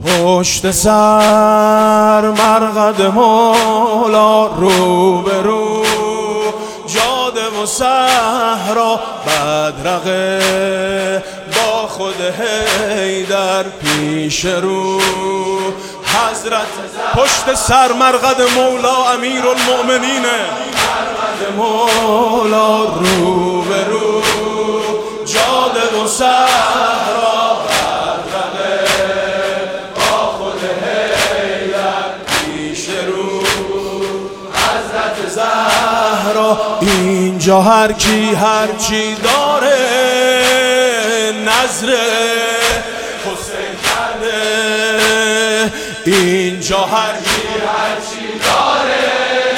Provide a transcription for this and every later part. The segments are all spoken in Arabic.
پشت سر مرقد مولا، رو به رو جاده و صحرا، بدرقه با خود حیدر پیش رو حضرت. پشت سر مرقد مولا امیرالمؤمنین، مرقد مولا، رو به رو جاده و صحرا، بدرقه با خود حیدر پیش رو حضرت زهرا. اینجا هر کی هر چی داره نظر حسین کرده، اینجا هر کی هر چی داره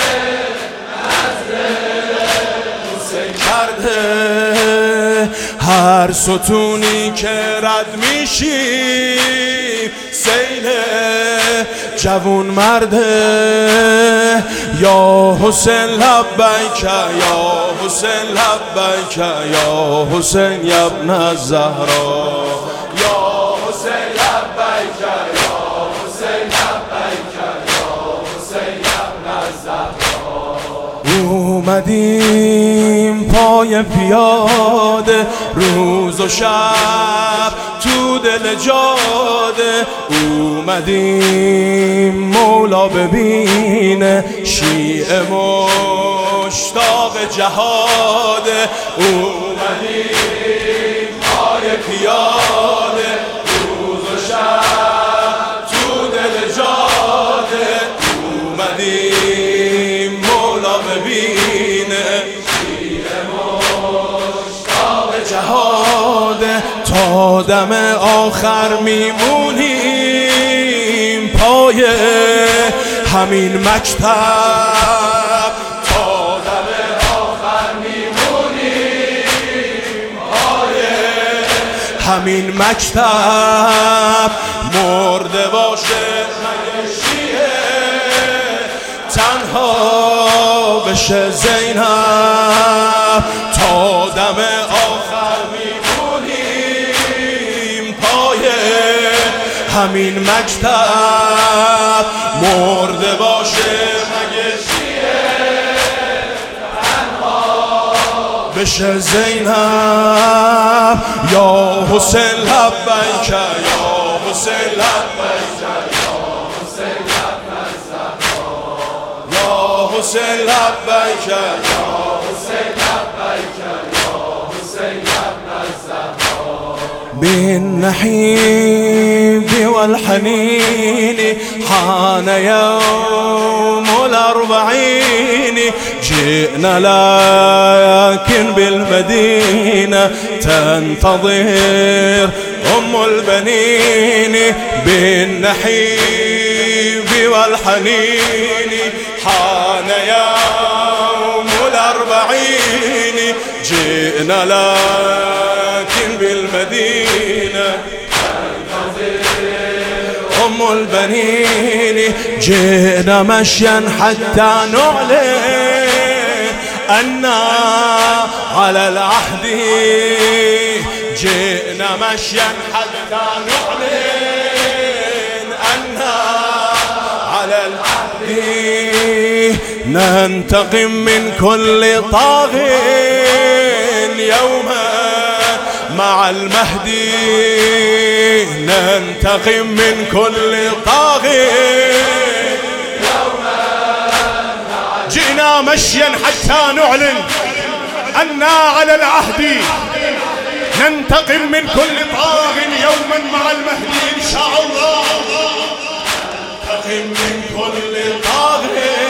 نظر حسین کرده. هر ستونی که رد میشی سیل جوون مرده، یا حسین لبیک یا حسین لبیک یا حسین یا ابن الزهرا، یا حسین لبیک یا حسین لبیک یا حسین یا ابن الزهرا. اومدیم پای پیاده روز و شب تو دل جاده، اومدیم مولا ببینه شیعه مشتاق جهاده. اومدیم پای پیاده روز و شب تو دل جاده، اومدیم مولا ببینه شیعه مشتاق جهاده. تا دم آخر میمونیم پای همین مکتب، تا دم آخر میمونیم پای همین مکتب. مرده باشه مگه شیعه تنها بشه زینب، تا دم آخر همین مکتب. مرده باشه مگه شیعه تنها بشه زینب، یا حسین لبیک یا حسین لبیک یا حسین یا ابن الزهرا، یا حسین لبیک یا حسین لبیک یا حسین یا ابن الزهرا. بالنحيب والحنين حان يوم الأربعين، جئنا لكن بالمدينة تنتظر أم البنين. بالنحيب والحنين حان يوم الأربعين، جئنا لكن بالمدينة أم البنين. جئنا مشيا حتى نعلن أننا على العهد، جئنا مشيا حتى نعلن أننا على العهد، ننتقم من كل طاغ يوما مع المهدي، ننتقم من كل طاغي يوما. جئنا مشيا حتى نعلن أننا على العهد، ننتقم من كل طاغ يوما مع المهدي إن شاء الله، ننتقم من كل طاغ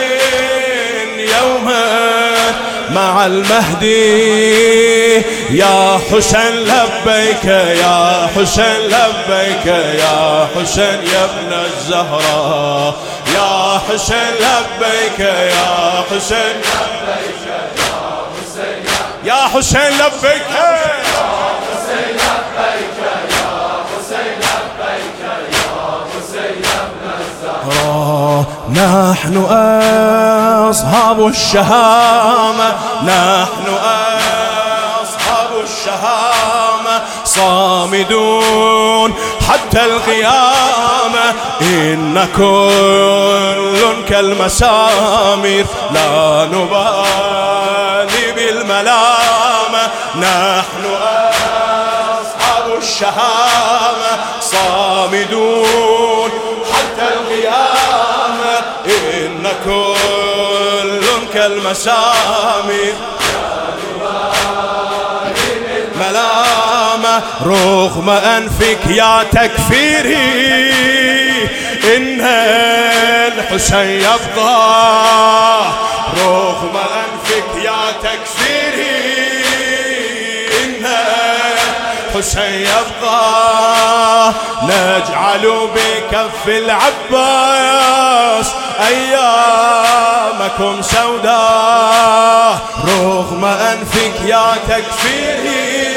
يوما مع المهدي. يا حسين لبيك يا حسين لبيك يا حسين يا ابن الزهراء، يا حسين لبيك يا حسين لبيك يا حسين يا حسين لبيك يا حسين لبيك يا حسين لبيك يا حسين يا ابن الزهراء. نحن أصحاب الشهامة، نحن أصحاب الشهامة، صامدون حتى القيامة، إن كل كالمسامير لا نبالي بالملامة، نحن أصحاب الشهامة صامدون حتى القيامة. إن كل كالمسامير ملامة، رغم أنفك يا تكفيري إن الحسين يبقى، رغم أنفك يا تكفيري إن الحسين يبقى، نجعل بكف العباس أيامكم سوداء، رغم أنفك يا تكفيري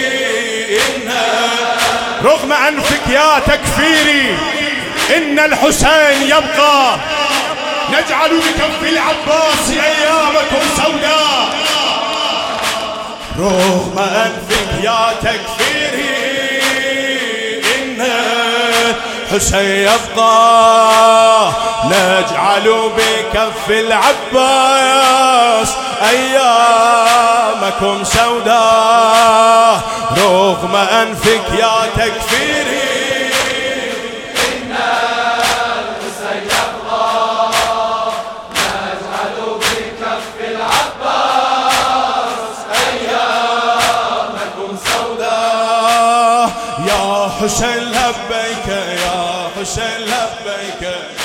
رغم أنفك يا تكفيري إن الحسين يبقى، نجعل بكف العباس أيامكم سوداء، رغم أنفك يا تكفيري إن الحسين يبقى، نجعل بكف العباس أيامكم سوداء، رغم أنفك يا تكفيري إن الحسين يبقى، نجعل بكف العباس أيامكم سوداء. يا حسين لبيك، يا حسين لبيك.